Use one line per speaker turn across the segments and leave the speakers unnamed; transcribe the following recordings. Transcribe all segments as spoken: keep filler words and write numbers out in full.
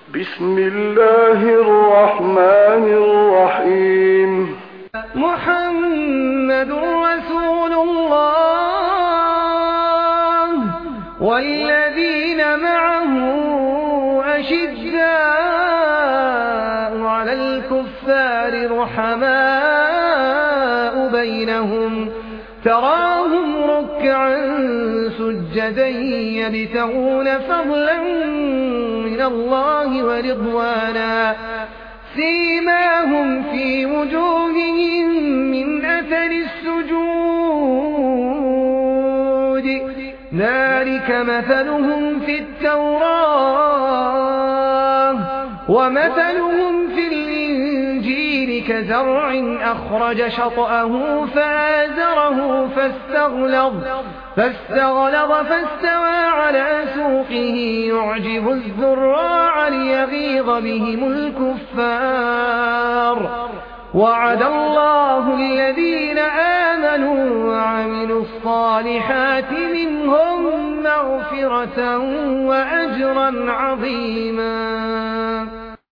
بسم الله الرحمن الرحيم.
محمد رسول الله والذين معه أشداء على الكفار رحماء بينهم تراهم ركعا سجدا يبتغون فضلا من الله ورضوانا سيماهم في وجوههم من أثر السجود ذلك مثلهم في التوراة ومثلهم في الإنجيل كزرع أخرج شطأه فآزره فاستغلظ فاستغلظ فاستوى على سوقه يعجب الزراع ليغيظ بهم الكفار وعد الله الذين آمنوا وعملوا الصالحات منهم مغفرة وأجرا عظيما.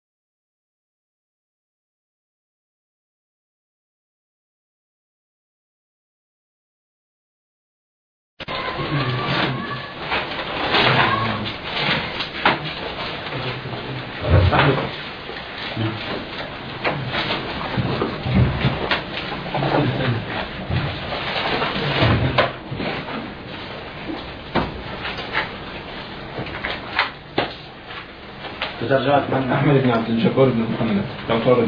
ترجمة من أحمد بن عبد الجبار بن محمد العطاردي.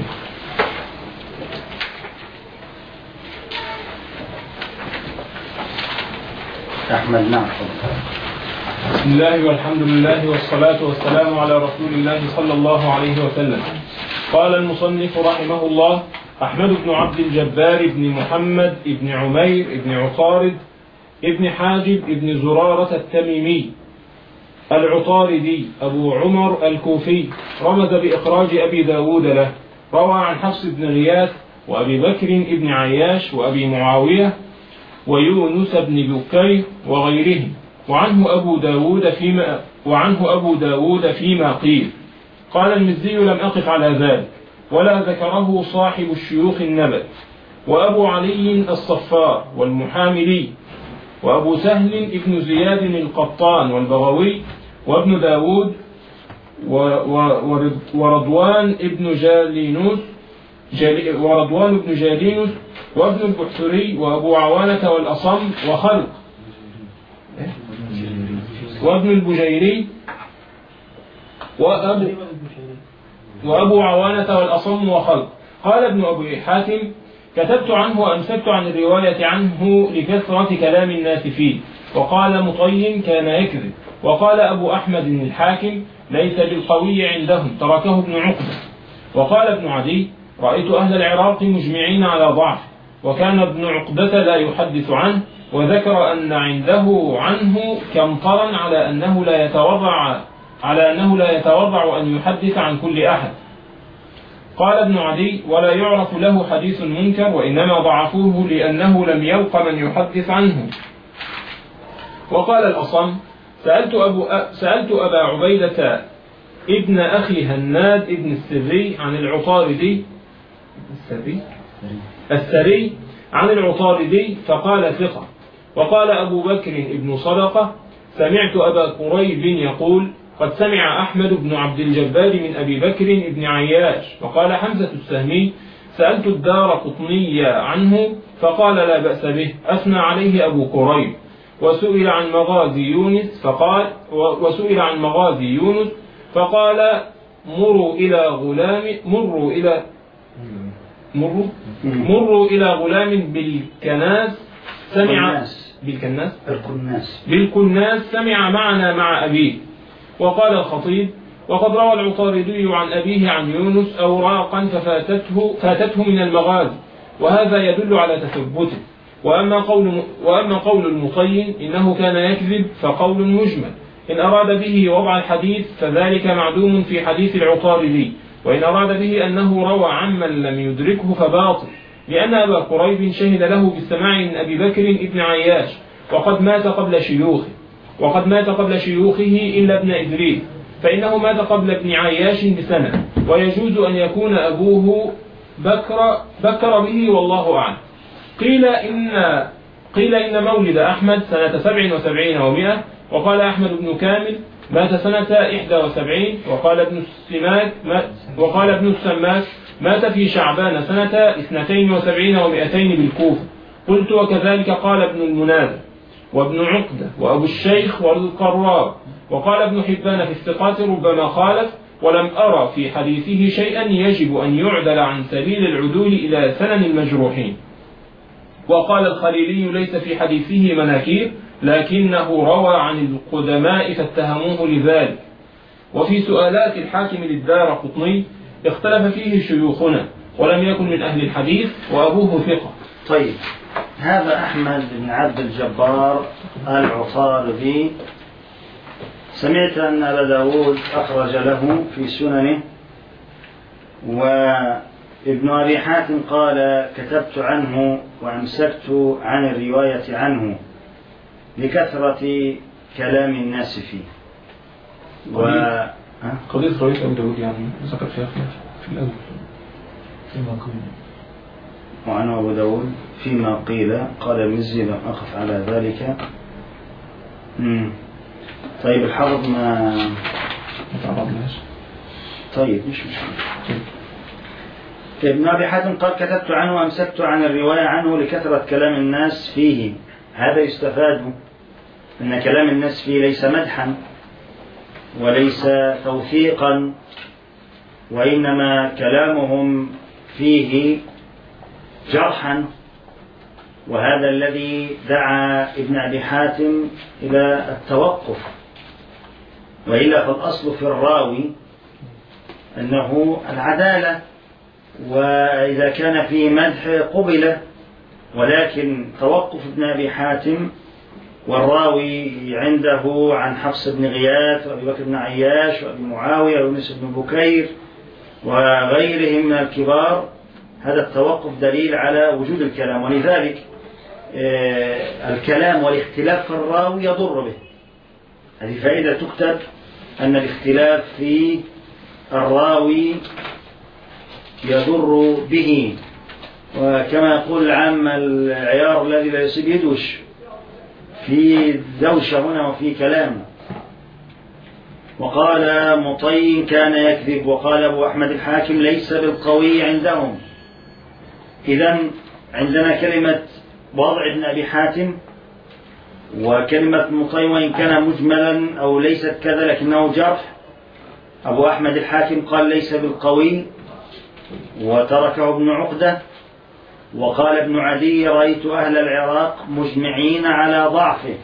أحمد نعم.
بسم الله والحمد لله والصلاة والسلام على رسول الله صلى الله عليه وسلم. قال المصنف رحمه الله: أحمد بن عبد الجبار بن محمد بن عمير بن عطارد ابن حاجب ابن زرارة التميمي العطاردي أبو عمر الكوفي، رمز بإخراج أبي داود له. روى عن حفص بن غياث وأبي بكر بن عياش وأبي معاوية ويونس بن بكير وغيرهم، وعنه أبو داود فيما وعنه أبو داود فيما قيل. قال المزي: لم أقف على ذلك، ولا ذكره صاحب الشيوخ النبت، وأبو علي الصفار والمحاملي، وأبو سهل ابن زياد القطان والبغوي، وابن داود ورضوان ابن جالينوس ورضوان ابن جالينوس وابن البحتري وأبو عوانة والأصم وخلق وابن البجيري وأبو, وأبو عوانة والأصم وخلق. قال ابن أبي حاتم: كتبت عنه وأمسكت عن الرواية عنه لكثرة كلام الناس فيه. وقال مطين: كان يكذب. وقال أبو أحمد الحاكم: ليس بالقوي عندهم، تركه ابن عقبة. وقال ابن عدي: رأيت أهل العراق مجمعين على ضعف، وكان ابن عقبة لا يحدث عنه، وذكر أن عنده عنه كمطرا على أنه لا يتورع على أنه لا يتورع أن يحدث عن كل أحد. قال ابن عدي: ولا يعرف له حديث منكر، وإنما ضعفوه لأنه لم يلق من يحدث عنه. وقال الأصم: سألت, أبو أ... سألت أبا عبيدة ابن أخي هناد ابن السري عن العطاردي السري السري عن العطاردي فقال: ثقة. وقال أبو بكر ابن صدقة: سمعت أبا قريب يقول: قد سمع أحمد بن عبد الجبار من أبي بكر بن عياش. وقال حمزة السهمي: سألت الدار قطني عنه فقال: لا بأس به، أثنى عليه أبو قريب. وسئل عن مغازي يونس فقال وسئل عن مغازي يونس فقال: مروا إلى غلام مروا إلى مروا مروا إلى غلام بالكناس سمع بالكناس
بالكناس
بالكناس سمع معنا مع أبيه. وقال الخطيب: وقد روى العطاردي عن أبيه عن يونس أوراقا ففاتته فاتته من المغازي، وهذا يدل على تثبته. وأما قول, وأما قول المطين إنه كان يكذب فقول مجمل، إن أراد به وضع الحديث فذلك معدوم في حديث العطاردي، وإن أراد به أنه روى عمن لم يدركه فباطل، لأن أبا قريب شهد له بالسماع من أبي بكر ابن عياش، وقد مات قبل شيوخه وقد مات قبل شيوخه إلا ابن إدريس. فإنه مات قبل ابن عياش بسنة، ويجوز أن يكون أبوه بكر, بكر به والله أعلم. قيل إن, قيل إن مولد أحمد سنة سبع وسبعين ومئة، وقال أحمد بن كامل مات سنة إحدى وسبعين، وقال ابن السماك وقال ابن السماك مات في شعبان سنة اثنتين وسبعين ومئتين بالكوفة. قلت وكذلك قال ابن المناذر وابن عقدة وأبو الشيخ والقراب. وقال ابن حبان في الثقات ربما خالف، ولم أرى في حديثه شيئا يجب أن يعدل عن سبيل العدول إلى سنن المجروحين. وقال الخليلي ليس في حديثه مناكير، لكنه روى عن القدماء فاتهموه لذلك. وفي سؤالات الحاكم للدارقطني اختلف فيه شيوخنا، ولم يكن من أهل الحديث، وأبوه ثقة.
طيب، هذا أحمد بن عبد الجبار العطاردي، سمعت أن أبا داود أخرج له في سننه، وابن أبي حاتم قال كتبت عنه وأمسكت عن الرواية عنه لكثرة كلام الناس فيه. و...
قضية رواية أبو داود يعني ذكر فيها في الأول فيما قيل،
وعن أبو داود فيما قيل قال المزي لم أقف على ذلك. مم. طيب الحافظ ما
تعرضناش.
طيب مش مشكلة. ابن أبي حاتم قال كتبت عنه وأمسكت عن الرواية عنه لكثرة كلام الناس فيه. هذا يستفاد أن كلام الناس فيه ليس مدحا وليس توثيقا، وإنما كلامهم فيه جرحا، وهذا الذي دعا ابن أبي حاتم إلى التوقف. وإلا فالأصل في الراوي أنه العدالة، وإذا كان فيه مدح قبل، ولكن توقف ابن أبي حاتم والراوي عنده عن حفص بن غياث وأبي بكر بن عياش وأبي معاوية ويونس بن بكير وغيرهم من الكبار، هذا التوقف دليل على وجود الكلام. ولذلك الكلام والاختلاف في الراوي يضر به. هذه فائدة تكتب، أن الاختلاف في الراوي يضر به. وكما يقول العام العيار الذي لا يصيب يدوش، في دوشة هنا وفي كلام. وقال مطي كان يكذب، وقال أبو أحمد الحاكم ليس بالقوي عندهم. إذن عندنا كلمة وضع ابن أبي حاتم وكلمة مطي، وإن كان مجملا أو ليست كذا لكنه جرح. أبو أحمد الحاكم قال ليس بالقوي وتركه ابن عقدة. وقال ابن عدي رأيت أهل العراق مجمعين على ضعفه،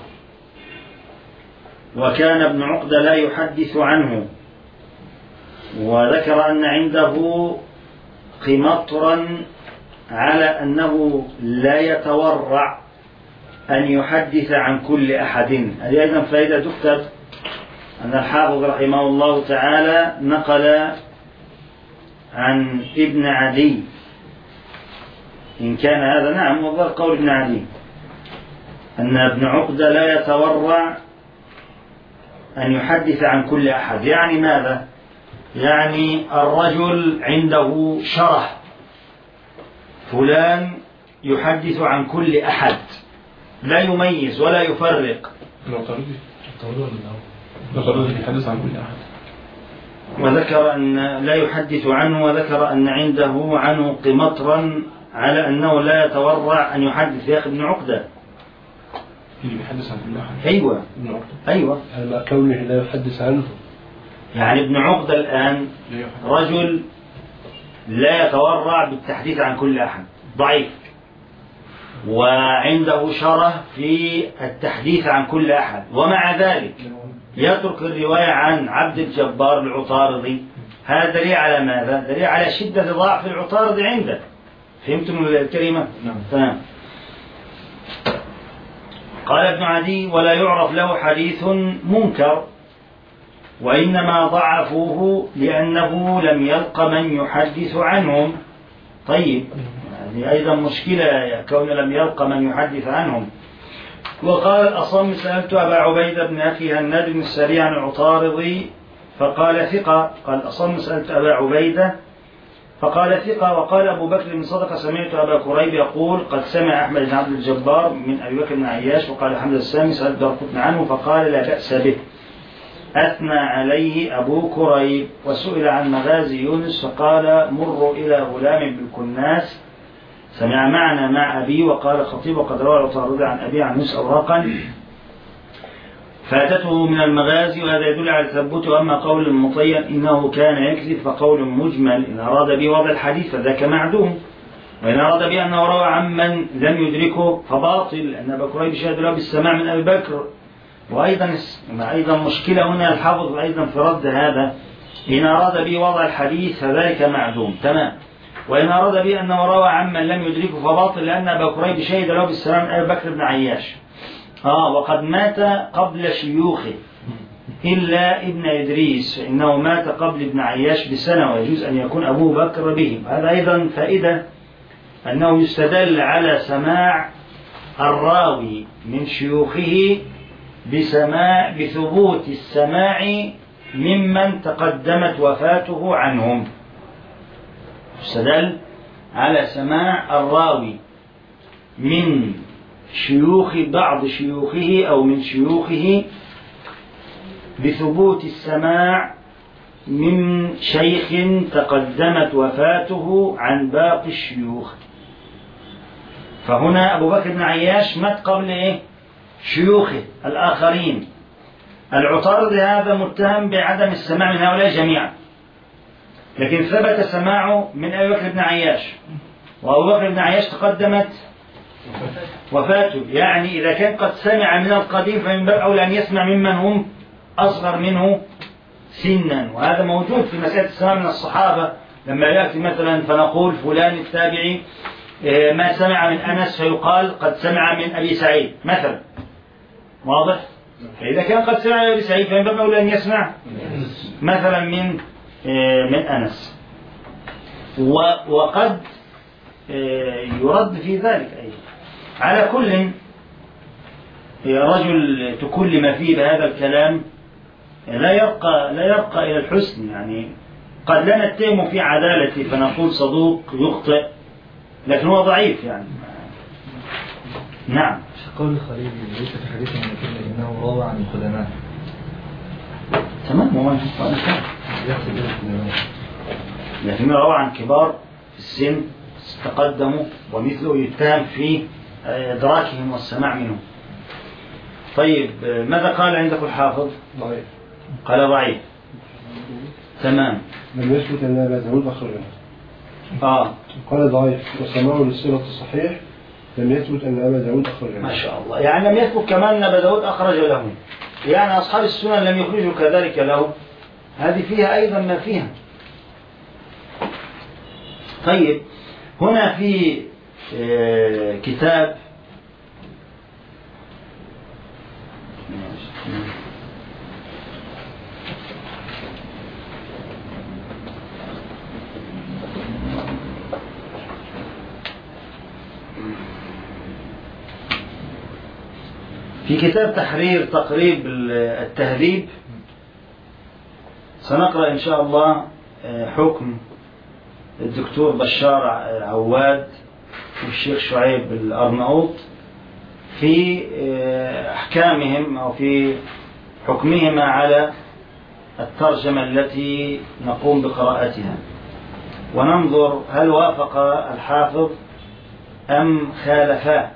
وكان ابن عقدة لا يحدث عنه. وذكر أن عنده قمطرا على أنه لا يتورع أن يحدث عن كل أحد. هذه أيضا فائدة تكتب، أن الحافظ رحمه الله تعالى نقل عن ابن عدي، إن كان هذا نعم وظهر قول ابن عدي، أن ابن عقدة لا يتورع أن يحدث عن كل أحد. يعني ماذا؟ يعني الرجل عنده شرح، فلان يحدث عن كل أحد، لا يميز ولا يفرق.
يحدث عن كل أحد.
وذكر أن لا يحدث عنه، وذكر أن عنده عنه قمطرا على أنه لا يتورع أن يحدث. يا أخي ابن عقدة
اللي يحدث عن كل أحد.
أيوة
ابن عقدة.
أيوة
على كونه لا يحدث عنه.
يعني ابن عقدة الآن رجل لا يتورع بالتحديث عن كل أحد، ضعيف، وعنده شره في التحديث عن كل أحد، ومع ذلك يترك الرواية عن عبد الجبار العطاردي. هذا دليل على ماذا؟ دليل على شدة ضعف العطاردي عنده. فهمتم الكلمة؟
نعم.
تمام. قال ابن عدي ولا يعرف له حديث منكر، وإنما ضعفوه لأنه لم يلق من يحدث عنهم. طيب، هذه أيضا مشكلة كون لم يلق من يحدث عنهم. وقال الأصم سألت أبا عبيدة بن أخي هناد بن السريع عن العطاردي فقال ثقة. قال أصم سألت أبا عبيدة فقال ثقة. وقال أبو بكر بن صدقة سمعت أبا كريب يقول قد سمع أحمد بن عبد الجبار من أبي بكر بن عياش. وقال حمد السامي سألت دارقطني عنه فقال لا بأس به، أثنى عليه أبو كريب. وسئل عن مغازي يونس فقال مروا إلى غلام بالكناس سمع معنا مع أبي. وقال الخطيب وقد روى العطاردي عن أبي عن يوسف أوراقا فاتته من المغازي، وهذا يدل على تثبته. وأما قول المطيب إنه كان يكذب فقول مجمل، إن أراد به وضع الحديث فذاك معدوم، وإن أراد به أنه روى عمن لم يدركه فباطل، لأن أبا كريب شهد له بالسماع من أبي بكر. وأيضا أيضا مشكلة هنا الحافظ أيضا في رد هذا، إن أراد به وضع الحديث فذلك معدوم تمام، وإن أراد به أنه روى عمن لم يدركه فباطل، لأن أبا كريب شهد له بالسماع من أبي بكر بن عياش. آه وقد مات قبل شيوخه إلا ابن إدريس فإنه مات قبل ابن عياش بسنة، ويجوز أن يكون أبو بكر به. هذا أيضا فائدة أنه يستدل على سماع الراوي من شيوخه بسماع بثبوت السماع ممن تقدمت وفاته عنهم. يستدل على سماع الراوي من شيوخ بعض شيوخه أو من شيوخه بثبوت السماع من شيخ تقدمت وفاته عن باقي الشيوخ. فهنا أبو بكر بن عياش مات قبل إيه؟ شيوخه الآخرين. العطاردي هذا متهم بعدم السماع من هؤلاء جميعا، لكن ثبت سماعه من أبي بكر بن عياش، وأبو بكر بن عياش تقدمت وفاته، يعني إذا كان قد سمع من القديم فمن باب أولى أن يسمع ممن هم أصغر منه سنا. وهذا موجود في مسألة السماع من الصحابة، لما يأتي مثلا فنقول فلان التابعي ما سمع من أنس فيقال قد سمع من أبي سعيد مثلا، واضح؟ فإذا كان قد سمع من أبي سعيد فمن باب أولى أن يسمع مثلا من من أنس. وقد يرد في ذلك أيضا. على كل رجل تكلم فيه بهذا الكلام لا يرقى لا يرقى إلى الحسن، يعني قد لا نتهم في عدالته فنقول صدوق يخطئ، لكن هو ضعيف يعني. نعم.
قول الخليل ليس في حديث المكين إنه روى عن القدماء.
تمام، هو لكن روى عن كبار في السن تقدموا ومثله يتهم في إدراكهم والسماع منهم. طيب ماذا قال عندك الحافظ؟
ضعيف.
قال ضعيف. تمام.
لم يثبت أن أبا داود أخرجه.
آه.
قال ضعيف وسماعه للصلة الصحيح لم يثبت أن أبا داود أخرجه.
ما شاء الله، يعني لم يثبت كمان أن أبا داود أخرج له، يعني أصحاب السنن لم يخرجوا كذلك له. هذه فيها أيضا ما فيها. طيب هنا في كتاب في كتاب تحرير تقريب التهذيب سنقرأ إن شاء الله حكم الدكتور بشار عواد والشيخ شعيب الأرناؤوط في أحكامهم أو في حكمهما على الترجمة التي نقوم بقراءتها، وننظر هل وافق الحافظ أم خالفاه.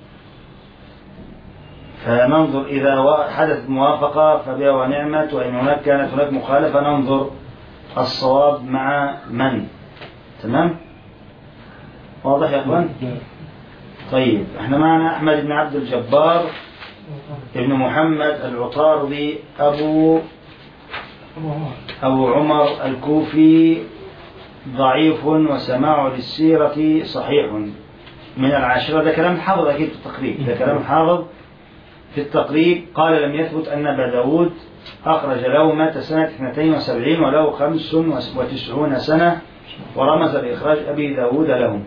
فننظر إذا حدثت موافقة فبها ونعمت، وإن هناك كانت هناك مخالفة ننظر الصواب مع من. تمام؟ واضح يا أخوان؟ طيب احنا معنا أحمد بن عبد الجبار ابن محمد العطاردي أبو أبو عمر الكوفي، ضعيف وسماع للسيرة صحيح من العاشرة. ده كلام حافظ أكيد في التقريب، ده كلام حافظ في التقريب. قال لم يثبت أن أبا داود أخرج له، مات سنة اثنتين وسبعين وله خمس وتسعون سنة، ورمز لإخراج أبي داود له،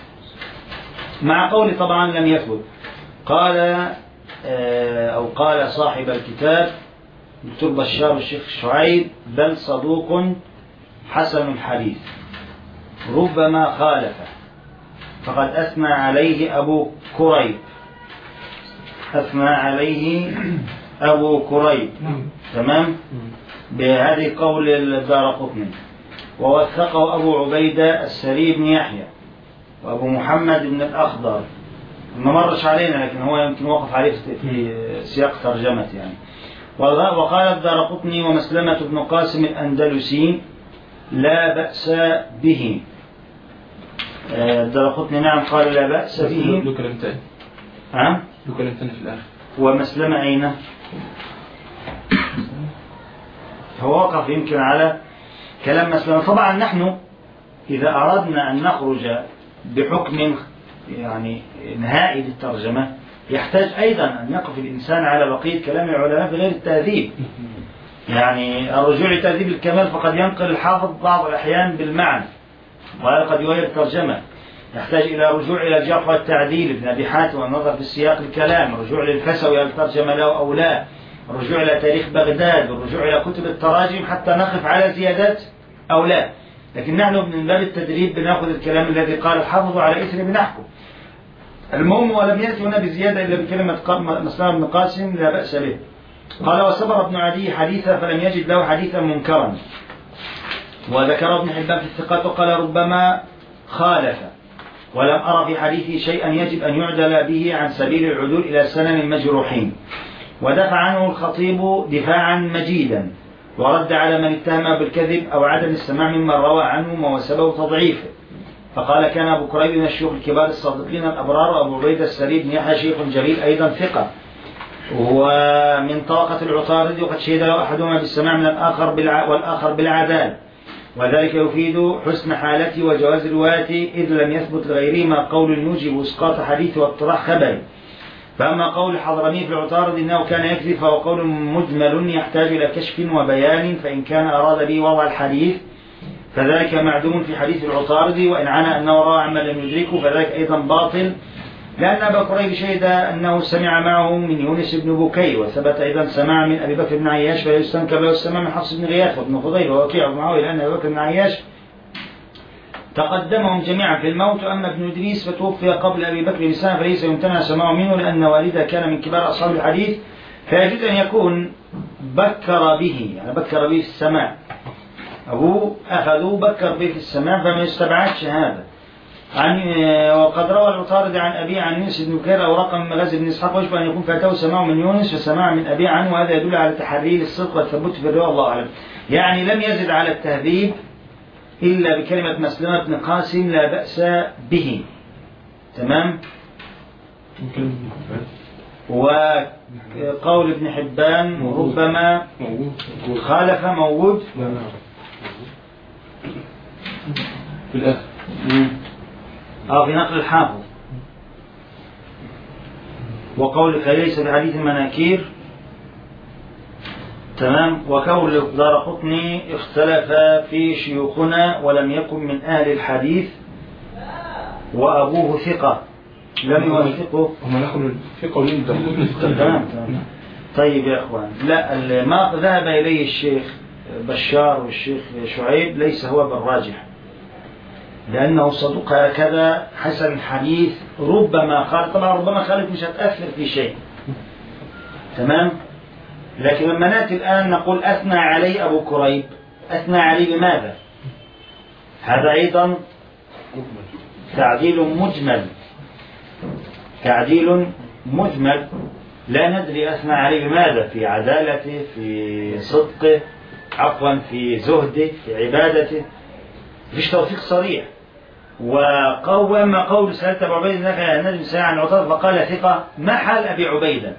مع قول طبعا لم يثبت. قال أو قال صاحب الكتاب دكتور بشار والشيخ شعيب بل صدوق حسن الحديث ربما خالف، فقد أثنى عليه أبو كريب أثنى عليه أبو كريب تمام بهذه قول الدارقطني. ووثقه أبو عبيدة السري بن يحيى وأبو محمد بن الأخضر، ما مرش علينا لكن هو يمكن وقف عليه في سياق ترجمة يعني. وقال الدارقطني ومسلمة بن قاسم الأندلسي لا بأس به. الدارقطني نعم قال لا بأس به.
له كلام تاني.
ها؟
له كلام تاني في الآخر.
ومسلمة أين؟ هو وقف يمكن على كلام مسلمة. طبعا نحن إذا أردنا أن نخرج بحكم يعني نهائي للترجمة يحتاج أيضا أن يقف الإنسان على بقية كلام العلماء في غير التهذيب. يعني الرجوع لتهذيب الكمال فقد ينقل الحافظ بعض الأحيان بالمعنى وهذا قد يغير الترجمة. يحتاج إلى رجوع إلى الجرح والتعديل ابن أبي حاتم والنظر في السياق الكلام، الرجوع للفسوي هل ترجم له أو لا، الرجوع إلى تاريخ بغداد، الرجوع إلى كتب التراجم حتى نقف على زيادات أو لا. لكن نحن من باب التدريب بناخذ الكلام الذي قال الحافظ على إثره بنحكم. المهم ولم يأتي هنا بزيادة إلا بكلمة مسلمة بن قاسم لا بأس به. قال وصبر ابن عدي حديثا فلم يجد له حديثا منكرا. وذكر ابن حبان في الثقات وقال ربما خالف، ولم أرى في حديثه شيئا يجب أن يعدل به عن سبيل العدول إلى سنن المجروحين. ودفع عنه الخطيب دفاعا مجيدا ورد على من اتهم بالكذب أو عدم السماع ممن روى عنه ووسبه تضعيفه. فقال كان أبو كريب من الشيوخ الكبار الصادقين الأبرار، وأبو عبيدة السري بن يحيى شيخ جليل أيضا ثقة ومن طاقة العطارد، وقد شهد له أحدهما بالسماع من الآخر والآخر بالعدالة، وذلك يفيد حسن حالته وجواز روايته إذ لم يثبت لغيرهما قول يوجب إسقاط حديثه واطراح خبره. فأما قول الحضرمي في العطارد إنه كان يكذب فهو قول مجمل يحتاج إلى كشف وبيان، فإن كان أراد به وضع الحديث فذلك معدوم في حديث العطارد، وإن عنى أنه روى عما لم يدركه فذلك أيضا باطل، لأن أبا كريب شهد أنه سمع معه من يونس بن بكير، وثبت أيضا سماع من أبي بكر بن عياش، فلا يستنكر له السماع من حفص بن غياث وابن فضيل ووكيع ومعاوية، لأن أبي بكر بن عياش تقدمهم جميعا في الموت. أما ابن إدريس فتوفي قبل أبي بكر بسنة فليس يمتنع سماعه منه لأن والده كان من كبار أصحاب الحديث، فيجوز أن يكون بكر به، يعني بكر به في السماع، أبوه أخذوه بكر به في السماع فما يستبعدش هذا. عن وقد روى العطارد عن أبي عن يونس بن بكير أو رقم مغازي بن إسحاق، ويشبه أن يكون فاته سماع من يونس فسماع من أبي عنه، وهذا يدل على تحري الصدق والثبوت في الرواية الله أعلم. يعني لم يزد على التهذيب إلا بكلمة مسلمة بن قاسم لا بأس به. تمام. وقول ابن حبان ربما خالف موجود
في الآخر
أو في نقل الحافظ. وقول فليس بحديث المناكير. تمام. وقول الدارقطني اختلف في شيوخنا ولم يكن من أهل الحديث وأبوه ثقة لم يوثقه.
هم نقول في قولين الدارقطني.
تمام. طيب يا أخوان، لا ما ذهب إليه الشيخ بشار والشيخ شعيب ليس هو بالراجح، لأنه صدوق هكذا حسن الحديث ربما خالف. طبعا ربما خالف مش هتأثر في شيء. تمام. لكن لما نأتي الآن نقول أثنى عليه أبو كريب، أثنى عليه بماذا؟ هذا أيضا تعديل مجمل، تعديل مجمل لا ندري أثنى عليه بماذا، في عدالته، في صدقه، عفوا في زهده، في عبادته، فيش توثيق صريح. وأما قول سألت أبو عبيدة نفع النجم ساعة عن عطار فقال ثقة، ما حال أبي عبيدة؟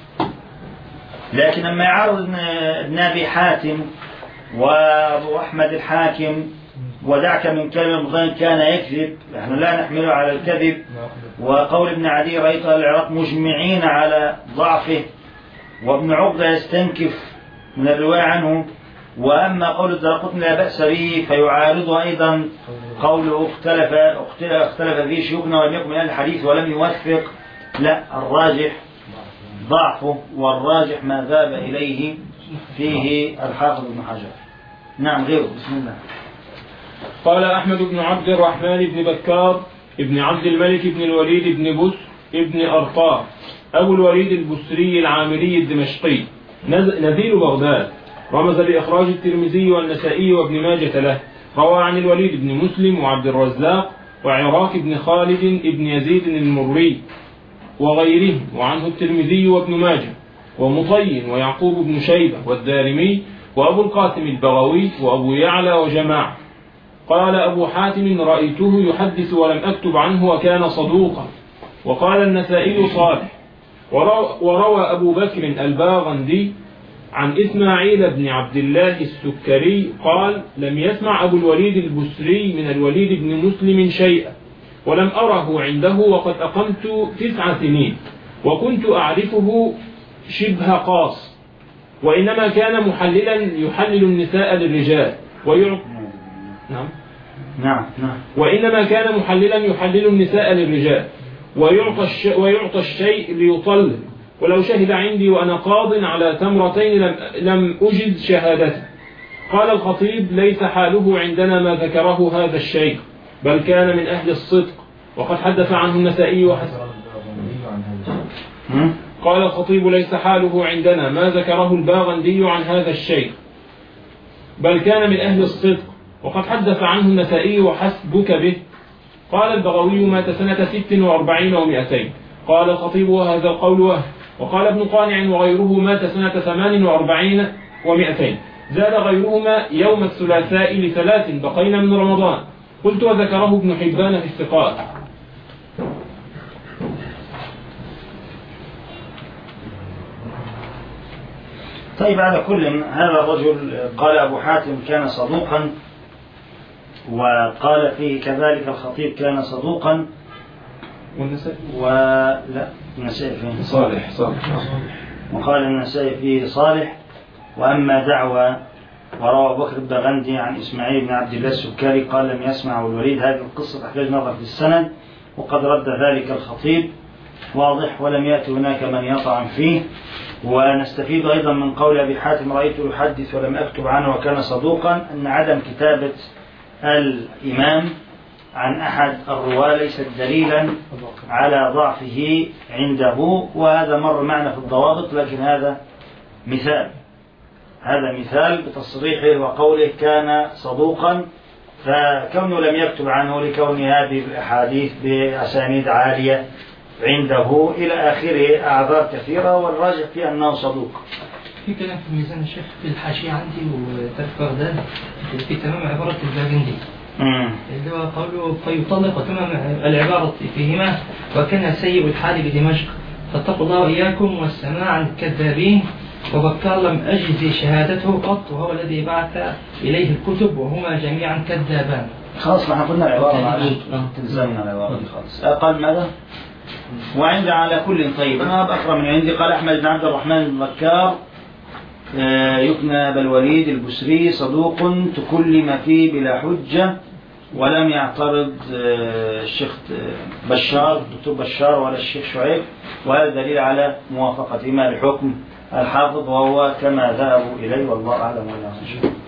لكن لما يعارض ابن أبي حاتم وأبو أحمد الحاكم ودعك من كلمة مضان كان يكذب، نحن لا نحمله على الكذب، وقول ابن عدي رأيت أهل العراق مجمعين على ضعفه، وابن عقدة يستنكف من الرواية عنه. وأما قول الدارقطني لا بأس به فيعارضه أيضا قوله اختلف اختلف فيه شيوخنا ولم يكن من أهل الحديث ولم يوثق. لا، الراجح ضعفه، والراجح ما ذهب إليه فيه الحافظ ابن حجر. نعم غيره. بسم الله.
قال أحمد بن عبد الرحمن بن بكار ابن عبد الملك بن الوليد بن بس ابن أرطاه أبو الوليد البسري العامري الدمشقي نذير بغداد، رمز بإخراج الترمذي والنسائي وابن ماجة له. روى عن الوليد بن مسلم وعبد الرزاق وعراك بن خالد بن يزيد المري وغيره، وعنه الترمذي وابن ماجه ومطين ويعقوب بن شيبة والدارمي وأبو القاسم البغوي وأبو يعلى وجماعة. قال أبو حاتم رأيته يحدث ولم أكتب عنه وكان صدوقا. وقال النسائي صالح. وروى أبو بكر الباغندي عن إسماعيل بن عبد الله السكري قال لم يسمع أبو الوليد البسري من الوليد بن مسلم شيئا، ولم أره عنده وقد أقمت تسع سنين، وكنت أعرفه شبه قاص، وإنما كان محللا يحلل النساء للرجال ويعطي نعم
نعم نعم
وإنما كان محللا يحلل النساء للرجال ويعطى الشيء, ويعطى الشيء ليطلق، ولو شهد عندي وأنا قاض على تمرتين لم, لم أجز شهادته. قال الخطيب ليس حاله عندنا ما ذكره هذا الشيخ، بل كان من أهل الصدق، وقد حدث عنه النسائي وحسن. قال الخطيب ليس حاله عندنا ما ذكره الباغندي عن هذا الشيخ، بل كان من أهل الصدق، وقد حدث عنه النسائي وحسبك به. قال البغوي مات سنة ست وأربعين ومئتين. قال الخطيب وهذا القول وهم. وقال ابن قانع وغيره مات سنة ثمان وأربعين ومئتين. زاد غيرهما يوم الثلاثاء لثلاث بقينا من رمضان. قلت وذكره ابن حبان في الثقات.
طيب على كل هذا الرجل قال أبو حاتم كان صدوقا، وقال فيه كذلك الخطيب كان صدوقا،
والنسائي
ولا النسائي فيه
صالح صالح
وقال النسائي فيه صالح. وأما دعوى وروى بكر البغندي عن إسماعيل بن عبد الله السكري قال لم يسمع الوليد، هذه القصة تحتاج نظر في السند، وقد رد ذلك الخطيب واضح، ولم يأتي هناك من يطعن فيه. ونستفيد أيضا من قول أبي حاتم رأيته يحدث ولم أكتب عنه وكان صدوقا أن عدم كتابة الإمام عن أحد الرواة ليست دليلا على ضعفه عنده، وهذا مر معنا في الضوابط، لكن هذا مثال هذا مثال بتصريحه وقوله كان صدوقا، فكونه لم يكتب عنه لكون هذه الأحاديث بأسانيد عالية عنده إلى آخره أعذار كثيرة، والراجح في أنه صدوق.
في كلام في ميزان الشيخ في الحاشية عندي وتاريخ بغداد في تمام عبارة الباغندي اللي هو قوله فيطلق، وتمام العبارة فيهما وكان سيء الحال بدمشق، فاتقوا الله وإياكم والسماع عن الكذابين، وبكار لم أجز شهادته قط، وهو الذي بعث إليه الكتب وهما جميعا كذابان.
خلاص ما قلنا العبارة معلش تلزمنا العبارة دي خالص. قال ماذا؟ وعند على كل طيب أنا بأقرأ من عندي. قال أحمد بن عبد الرحمن بن بكار يكنى بالوليد البسري صدوق تكلم فيه بلا حجة، ولم يعترض الشيخ بشار الدكتور بشار ولا الشيخ شعيب، وهذا دليل على موافقتهما لحكم الحافظ، وهو كما ذهبوا إليه، والله أعلم.